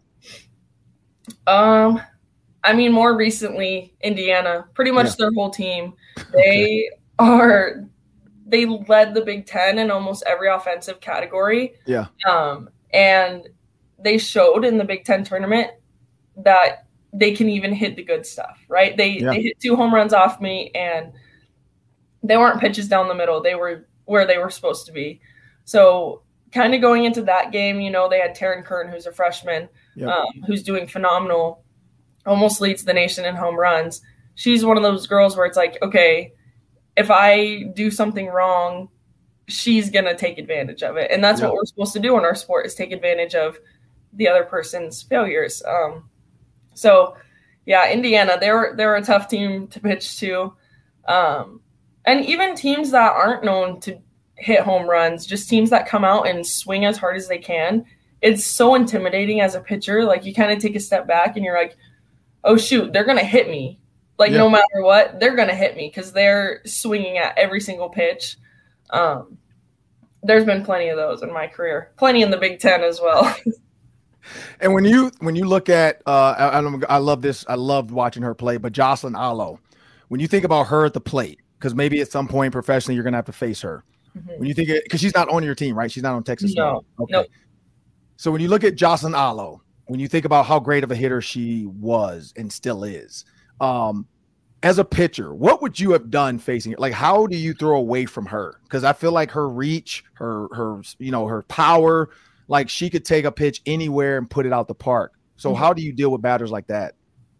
Um I mean, more recently, Indiana, pretty much yeah. their whole team, they okay. are, they led the Big Ten in almost every offensive category. Yeah. Um, and they showed in the Big Ten tournament that they can even hit the good stuff, right? They, yeah. they hit two home runs off me, and they weren't pitches down the middle. They were where they were supposed to be. So kind of going into that game, you know, they had Taryn Kern, who's a freshman, yep. um, who's doing phenomenal. Almost leads the nation in home runs. She's one of those girls where it's like, okay, if I do something wrong, she's going to take advantage of it. And that's yeah. what we're supposed to do in our sport is take advantage of the other person's failures. Um, so, yeah, Indiana, they were, they were a tough team to pitch to. Um, and even teams that aren't known to hit home runs, just teams that come out and swing as hard as they can. It's so intimidating as a pitcher. Like, you kind of take a step back and you're like, oh, shoot, they're going to hit me. Like, yeah. no matter what, they're going to hit me because they're swinging at every single pitch. Um, there's been plenty of those in my career, plenty in the Big Ten as well. And when you when you look at, uh, I, I love this. I loved watching her play, but Jocelyn Alo, when you think about her at the plate, because maybe at some point professionally you're going to have to face her. Mm-hmm. When you think – because she's not on your team, right? She's not on Texas. No. Okay. Nope. So when you look at Jocelyn Alo, when you think about how great of a hitter she was and still is, um, as a pitcher, what would you have done facing it? Like, how do you throw away from her? Because I feel like her reach, her, her, you know, her power, like she could take a pitch anywhere and put it out the park. So mm-hmm. how do you deal with batters like that?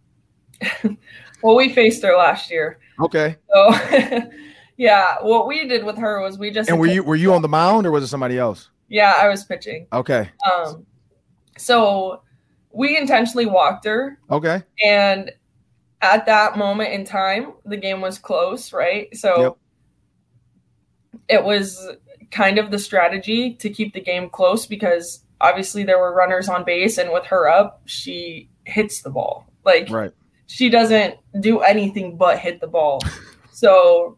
Well, we faced her last year. Okay. So, yeah, what we did with her was we just. And were you were you on the mound or was it somebody else? Yeah, I was pitching. Okay. Um, so we intentionally walked her. Okay. And at that moment in time, the game was close, right? So yep. It was kind of the strategy to keep the game close because obviously there were runners on base, and with her up, she hits the ball. Like right. She doesn't do anything but hit the ball. So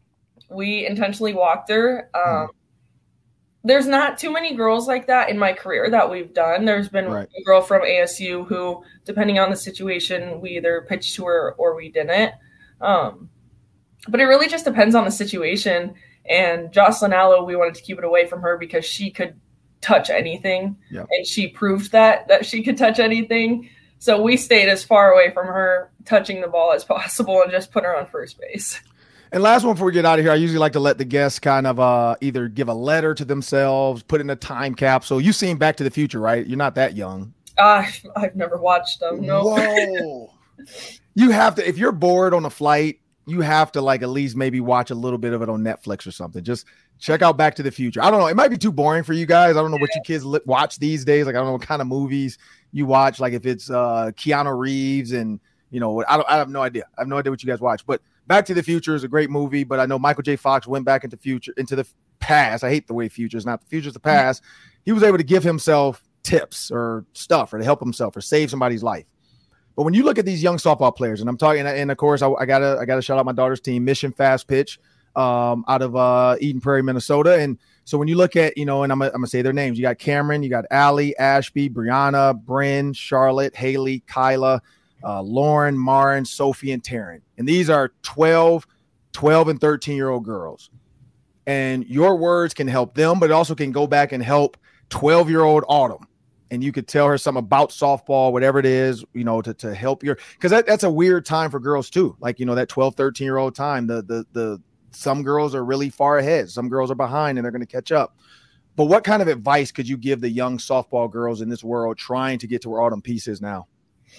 we intentionally walked her. Um, mm. There's not too many girls like that in my career that we've done. There's been right. a girl from A S U who, depending on the situation, we either pitched to her or we didn't. Um, but it really just depends on the situation. And Jocelyn Allo, we wanted to keep it away from her because she could touch anything. Yep. And she proved that, that she could touch anything. So we stayed as far away from her touching the ball as possible and just put her on first base. And last one before we get out of here, I usually like to let the guests kind of uh, either give a letter to themselves, put in a time capsule. You've seen Back to the Future, right? You're not that young. Uh, I've never watched them. No. Whoa. You have to, if you're bored on a flight, you have to like at least maybe watch a little bit of it on Netflix or something. Just check out Back to the Future. I don't know. It might be too boring for you guys. I don't know what you kids li- watch these days. Like, I don't know what kind of movies you watch. Like if it's uh, Keanu Reeves and, you know, I don't, I have no idea. I have no idea what you guys watch, but Back to the Future is a great movie, but I know Michael J. Fox went back into future into the past. I hate the way future is not the future is the past. He was able to give himself tips or stuff or to help himself or save somebody's life. But when you look at these young softball players, and I'm talking, and of course, I, I gotta I gotta shout out my daughter's team, Mission Fast Pitch, um, out of uh, Eden Prairie, Minnesota. And so when you look at, you know, and I'm, I'm gonna say their names, you got Cameron, you got Allie, Ashby, Brianna, Bryn, Charlotte, Haley, Kyla, uh, Lauren, Marin, Sophie, and Taryn. And these are twelve, twelve, and thirteen-year-old girls. And your words can help them, but it also can go back and help twelve-year-old Autumn. And you could tell her something about softball, whatever it is, you know, to, to help your – because that, that's a weird time for girls too. Like, you know, that twelve, thirteen-year-old time, the the the some girls are really far ahead. Some girls are behind and they're going to catch up. But what kind of advice could you give the young softball girls in this world trying to get to where Autumn Peace is now?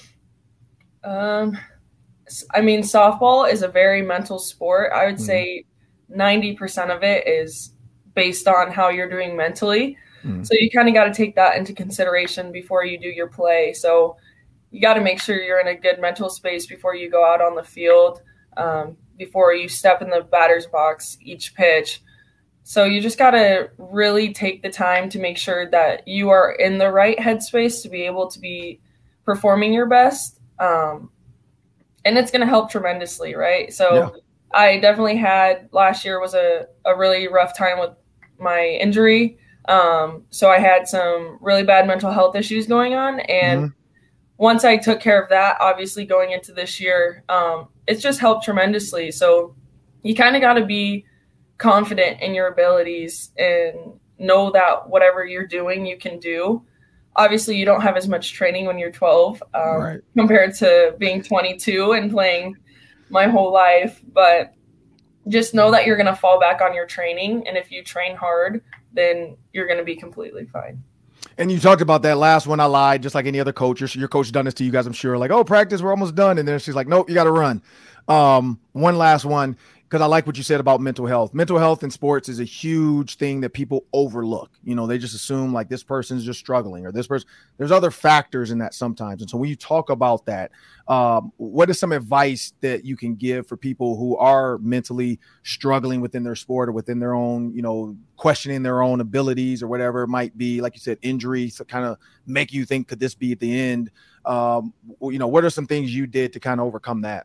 Um, I mean, softball is a very mental sport. I would mm-hmm. say ninety percent of it is based on how you're doing mentally. Mm-hmm. So you kind of got to take that into consideration before you do your play. So you got to make sure you're in a good mental space before you go out on the field, um, before you step in the batter's box each pitch. So you just got to really take the time to make sure that you are in the right headspace to be able to be performing your best. Um, and it's going to help tremendously, right? So yeah. I definitely had – last year was a, a really rough time with my injury. Um, so I had some really bad mental health issues going on. And mm-hmm. once I took care of that, obviously going into this year, um, it's just helped tremendously. So you kind of got to be confident in your abilities and know that whatever you're doing, you can do. Obviously you don't have as much training when you're twelve, um, right. compared to being twenty-two and playing my whole life, but just know that you're going to fall back on your training. And if you train hard, then you're going to be completely fine. And you talked about that last one. I lied, just like any other coach. Your, your coach done this to you guys, I'm sure. Like, oh, practice, we're almost done. And then she's like, nope, you got to run. Um, one last one, because I like what you said about mental health. Mental health in sports is a huge thing that people overlook. You know, they just assume like this person's just struggling or this person. There's other factors in that sometimes. And so when you talk about that, um, what is some advice that you can give for people who are mentally struggling within their sport or within their own, you know, questioning their own abilities or whatever it might be? Like you said, injuries to kind of make you think, could this be at the end? Um, you know, what are some things you did to kind of overcome that?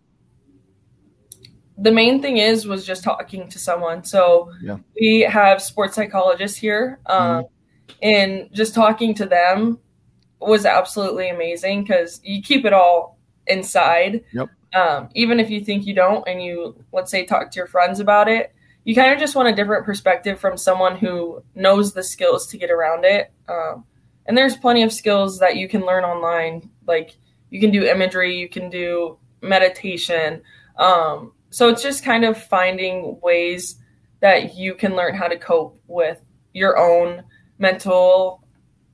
The main thing is, was just talking to someone. So yeah. we have sports psychologists here, um, mm-hmm. and just talking to them was absolutely amazing because you keep it all inside. Yep. Um, even if you think you don't, and you, let's say, talk to your friends about it, you kind of just want a different perspective from someone who knows the skills to get around it. Um, and there's plenty of skills that you can learn online. Like you can do imagery, you can do meditation, Um, so it's just kind of finding ways that you can learn how to cope with your own mental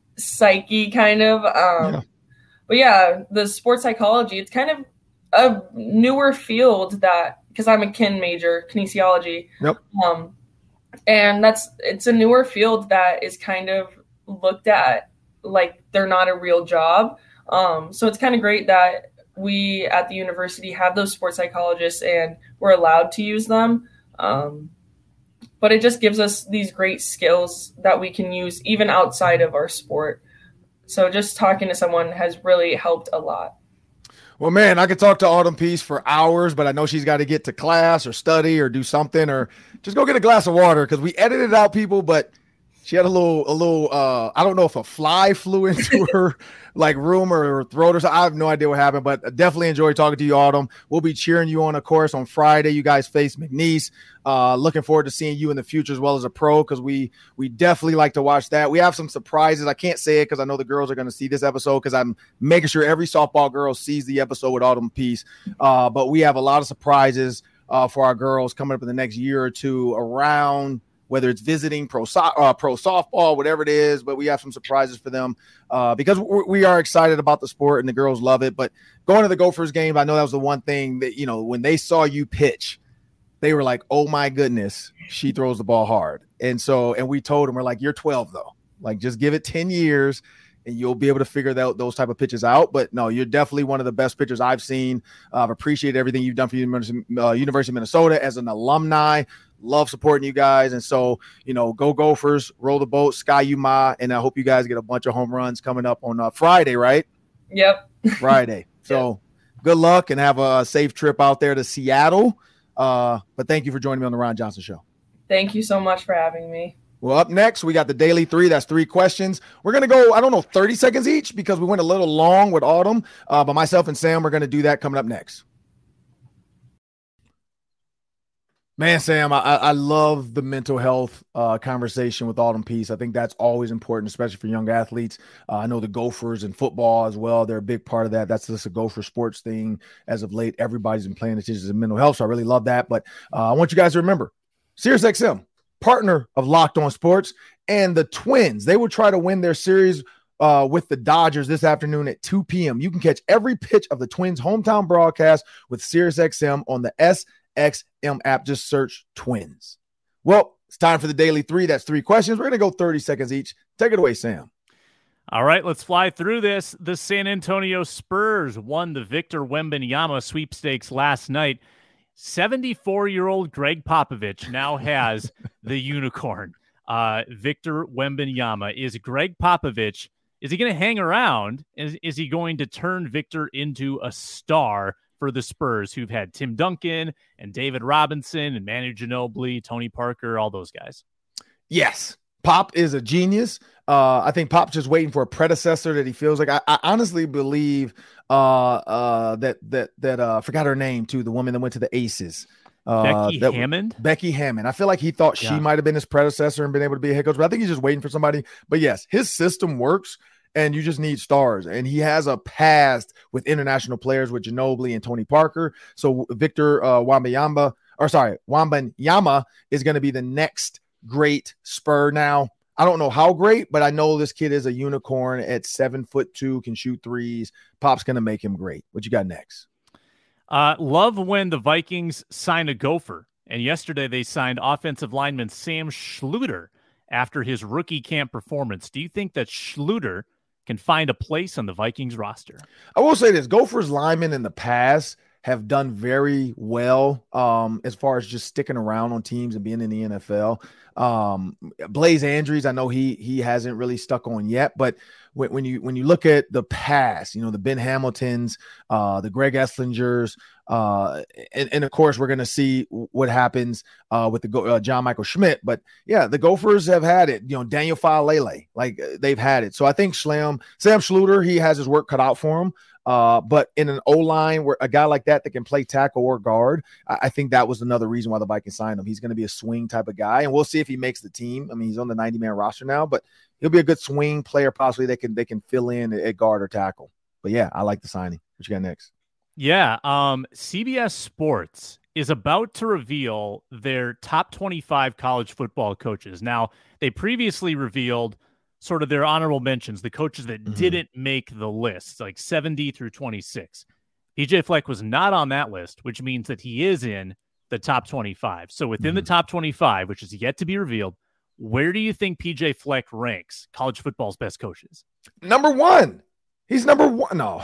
psyche kind of. Um, yeah. But yeah, the sports psychology, it's kind of a newer field that, because I'm a kin major, kinesiology. Yep. Um, and that's, it's a newer field that is kind of looked at like they're not a real job. Um, so it's kind of great that we at the university have those sports psychologists and we're allowed to use them. Um, but it just gives us these great skills that we can use even outside of our sport. So just talking to someone has really helped a lot. Well, man, I could talk to Autumn Peace for hours, but I know she's got to get to class or study or do something, or just go get a glass of water, because we edited out people, but she had a little, a little, uh, I don't know if a fly flew into her like room or her throat or something. I have no idea what happened, but definitely enjoyed talking to you, Autumn. We'll be cheering you on, of course, on Friday. You guys face McNeese. Uh, looking forward to seeing you in the future as well as a pro, because we we definitely like to watch that. We have some surprises. I can't say it because I know the girls are going to see this episode, because I'm making sure every softball girl sees the episode with Autumn Peace. Uh, but we have a lot of surprises uh, for our girls coming up in the next year or two around, whether it's visiting pro, so- uh, pro softball, whatever it is, but we have some surprises for them uh, because w- we are excited about the sport and the girls love it. But going to the Gophers game, I know that was the one thing that, you know, when they saw you pitch, they were like, oh my goodness, she throws the ball hard. And so, and we told them, we're like, you're twelve though, like just give it ten years and you'll be able to figure that, those type of pitches out. But no, you're definitely one of the best pitchers I've seen. Uh, I've appreciated everything you've done for University, uh, University of Minnesota as an alumni. Love supporting you guys. And so, you know, go Gophers, roll the boat, Sky U M A, and I hope you guys get a bunch of home runs coming up on uh, Friday, right? Yep. Friday. So yep. Good luck and have a safe trip out there to Seattle. Uh, but thank you for joining me on the Ron Johnson Show. Thank you so much for having me. Well, up next, we got the Daily Three. That's three questions. We're going to go, I don't know, thirty seconds each, because we went a little long with Autumn. Uh, but myself and Sam are going to do that coming up next. Man, Sam, I, I love the mental health uh, conversation with Autumn Peace. I think that's always important, especially for young athletes. Uh, I know the Gophers and football as well. They're a big part of that. That's just a Gopher sports thing. As of late, everybody's been playing attention to mental health, so I really love that. But uh, I want you guys to remember, SiriusXM, partner of Locked On Sports, and the Twins. They will try to win their series uh, with the Dodgers this afternoon at two p.m. You can catch every pitch of the Twins' hometown broadcast with SiriusXM on the S X M app. Just search Twins. Well, it's time for the Daily Three. That's three questions. We're going to go thirty seconds each. Take it away, Sam. All right, let's fly through this. The San Antonio Spurs won the Victor Wembanyama sweepstakes last night. seventy-four-year-old Greg Popovich now has the unicorn. Uh, Victor Wembanyama. Is Greg Popovich, is he going to hang around? Is, is he going to turn Victor into a star for the Spurs, who've had Tim Duncan and David Robinson and Manu Ginobili, Tony Parker, all those guys? Yes. Pop is a genius. Uh, I think Pop's just waiting for a predecessor that he feels like. I, I honestly believe uh, uh, that that that uh, I forgot her name too. The woman that went to the Aces, uh, Becky that, Hammond. Becky Hammond. I feel like he thought yeah. she might have been his predecessor and been able to be a head coach, but I think he's just waiting for somebody. But yes, his system works. And you just need stars. And he has a past with international players with Ginobili and Tony Parker. So Victor uh, Wembanyama, or sorry, Wembanyama is going to be the next great Spur now. I don't know how great, but I know this kid is a unicorn at seven foot two, can shoot threes. Pop's going to make him great. What you got next? Uh, love when the Vikings sign a Gopher. And yesterday they signed offensive lineman Sam Schluter after his rookie camp performance. Do you think that Schluter can find a place on the Vikings roster? I will say this, Gophers linemen in the past have done very well um, as far as just sticking around on teams and being in the N F L. Um, Blaze Andrews, I know he he hasn't really stuck on yet, but when, when you when you look at the past, you know, the Ben Hamiltons, uh, the Greg Esslingers, uh, and, and of course we're going to see what happens uh, with the uh, John Michael Schmidt. But yeah, the Gophers have had it. You know, Daniel Faalele, like they've had it. So I think Slam Sam Schluter, he has his work cut out for him. Uh, but in an O-line where a guy like that that can play tackle or guard, I, I think that was another reason why the Vikings signed him. He's going to be a swing type of guy, and we'll see if he makes the team. I mean, he's on the ninety-man roster now, but he'll be a good swing player. Possibly they can they can fill in at guard or tackle. But yeah, I like the signing. What you got next? Yeah. Um, C B S Sports is about to reveal their top twenty-five college football coaches. Now, they previously revealed sort of their honorable mentions, the coaches that mm-hmm. didn't make the list, like seventy through twenty-six. P J Fleck was not on that list, which means that he is in the top twenty-five. So within mm-hmm. the top twenty-five, which is yet to be revealed, where do you think P J Fleck ranks college football's best coaches? Number one. He's number one. No,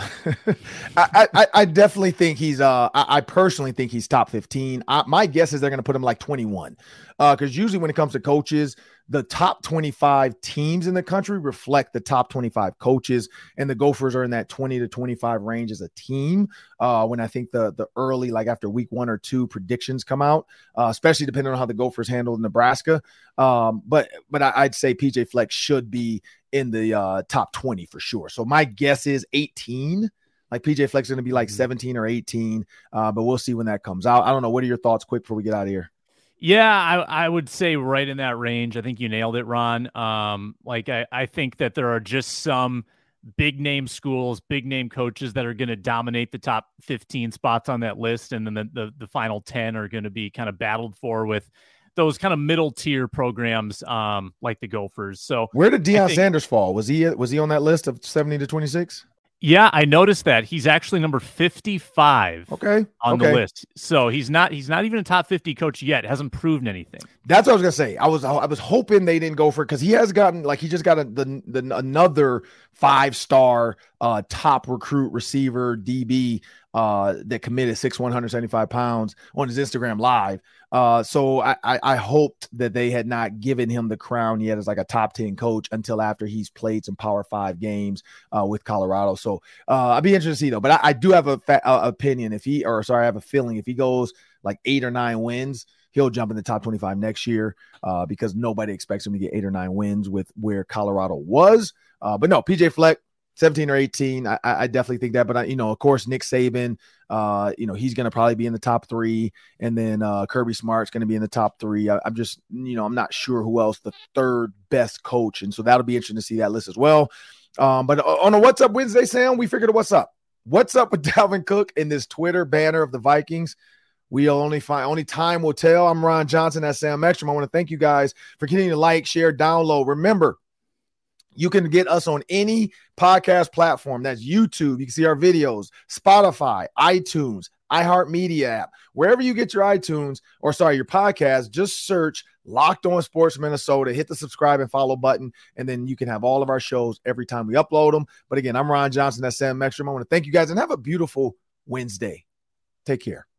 I, I I definitely think he's. Uh, I, I personally think he's top fifteen. I, my guess is they're going to put him like twenty-one, uh, because usually when it comes to coaches, the top twenty-five teams in the country reflect the top twenty-five coaches, and the Gophers are in that twenty to twenty-five range as a team. Uh, when I think the the early, like after week one or two, predictions come out, uh, especially depending on how the Gophers handled Nebraska. Um, but but I, I'd say P J Fleck should be in the uh, top twenty for sure. So my guess is eighteen. Like P J Fleck's going to be like seventeen or eighteen, uh, but we'll see when that comes out. I don't know. What are your thoughts quick before we get out of here? Yeah, I, I would say right in that range. I think you nailed it, Ron. Um, like I, I think that there are just some big name schools, big name coaches that are going to dominate the top fifteen spots on that list. And then the, the, the final ten are going to be kind of battled for with those kind of middle tier programs, um, like the Gophers. So where did Deion think, Sanders fall? Was he, was he on that list of seventy to twenty-six? Yeah, I noticed that he's actually number fifty-five. Okay, on okay. the list. So he's not he's not even a top fifty coach yet. Hasn't proven anything. That's what I was gonna say. I was I was hoping they didn't go for it because he has gotten like he just got a, the, the another five star uh, top recruit receiver D B uh, that committed six one hundred seventy-five pounds on his Instagram live. Uh, so I, I, I hoped that they had not given him the crown yet as like a top ten coach until after he's played some Power Five games uh, with Colorado. So uh, I'd be interested to see though. But I, I do have a fa- uh, opinion if he, or sorry, I have a feeling if he goes like eight or nine wins, he'll jump in the top twenty-five next year uh, because nobody expects him to get eight or nine wins with where Colorado was. Uh, but no, P J Fleck, seventeen or eighteen. I, I definitely think that. But, I, you know, of course, Nick Saban, uh, you know, he's going to probably be in the top three. And then uh, Kirby Smart's going to be in the top three. I, I'm just, you know, I'm not sure who else the third best coach. And so that'll be interesting to see that list as well. Um, but on a What's Up Wednesday, Sam, we figured what's up. What's up with Dalvin Cook in this Twitter banner of the Vikings? We only find only time will tell. I'm Ron Johnson. That's Sam Ekstrom. I want to thank you guys for continuing to like, share, download. Remember, you can get us on any podcast platform. That's YouTube. You can see our videos, Spotify, iTunes, iHeartMedia app. Wherever you get your iTunes, or sorry, your podcast, just search Locked On Sports Minnesota. Hit the subscribe and follow button, and then you can have all of our shows every time we upload them. But again, I'm Ron Johnson. That's Sam Ekstrom. I want to thank you guys, and have a beautiful Wednesday. Take care.